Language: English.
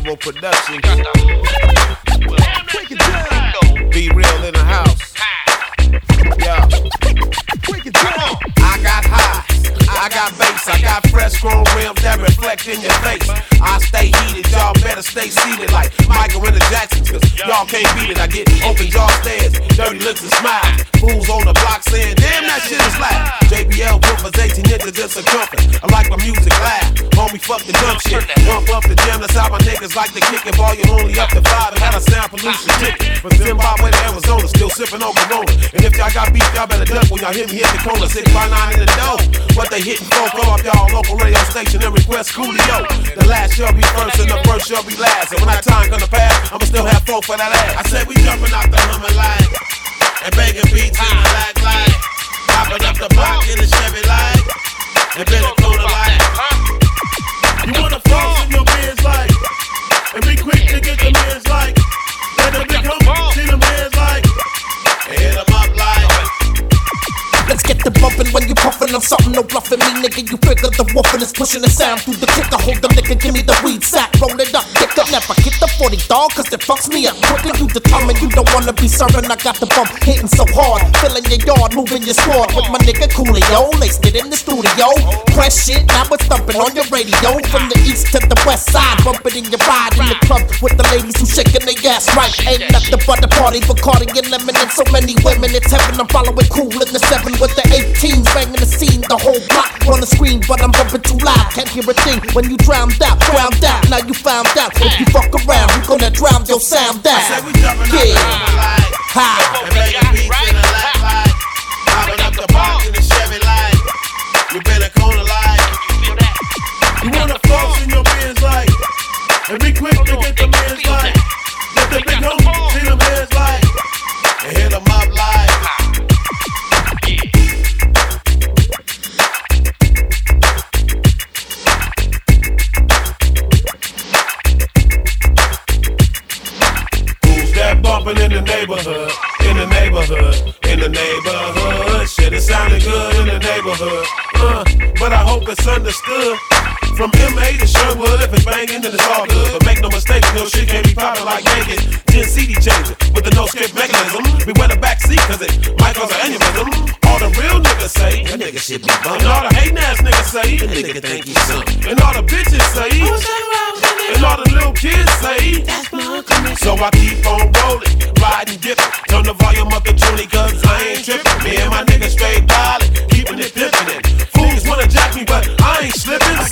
Quavo production. Be real in the house. Yeah. I got highs, I got bass, I got fresh chrome rims that reflect in your face. I stay heated, y'all better stay seated like Michael and the Jacksons, cause y'all can't beat it. I get open jaw stares, dirty looks and smiles. Fools on the block saying, damn, that shit is loud. JBL Brookers, 18 inches in circumference. I like my music loud, homie, fuck the dumb shit. Bump up the jam, that's how my niggas like to kick it. Volume only up to 5 and had a sound pollution ticket. From Zimbabwe to Arizona, still sipping on Corona. And if y'all got beef, y'all better duck when y'all hit me, hit the corner. 6x9 in the dough. What they hitting folk off y'all local radio station and request Coolio. The last shall be first and the first shall be last. And when that time gonna pass, I'ma still have folk for that ass. I said we jumping out the Hummer line and banging beats in the lag line. Popping up the block in the Chevy line and been a corner line. You wanna fall in your man's life and be quick to get the man's like. Let them become see the man's like and hit them up like. Let's get the bumpin' when you puffin'. I'm something, no bluffin' me, nigga. You figure the woofin' is pushing the sound through the kicker. Hold the nigga, give me the weed sack, roll it up, pick up. Never get the 40 dog, cause it fucks me up quicker. You determined you don't wanna be serving. I got the bump hitting so hard, filling your yard, moving your squad with my nigga Coolio. Laced it in the studio, press shit, now it's thumping on your radio. From the east to the west side, bumping in your ride in the club with the ladies who shaking their ass right. Ain't nothing but a party, Bacardi and lemon and so many women. It's heaven, I'm following cool in the 7 with the 18s, banging the scene, the whole block on the screen, but I'm bumping too loud, can't hear a thing when you drowned out, now you found out, if you fuck around, you gonna drown your sound out. I said we jumping out the Hummer line and banging beats in the lag line. Popping up the block in the Chevy line. You been a corner line. You wanna floss in your man's life and be quick to get the man's life. Let the big homie see the man's life and hit them up like. Bumping in the neighborhood, in the neighborhood, in the neighborhood. Shit, it sounded good in the neighborhood. But I hope it's understood. From MA to Sherwood, if it's banging, then it's all good. But make no mistake, no shit can't be popping like naked. 10 CD changer with the no skip mechanism. We wear the back seat cause it might cause an aneurysm. All the real niggas say, that nigga shit be bumping. And all the hating ass niggas say, that nigga think he's something. And all the bitches say, and all the little kids say, that's my uncle. So I keep on rolling, riding dipping. Turn the volume up to 20 cause I ain't tripping. Me and my niggas straight pilot, keeping it pimpin'. Fools wanna jack me but I ain't slipping.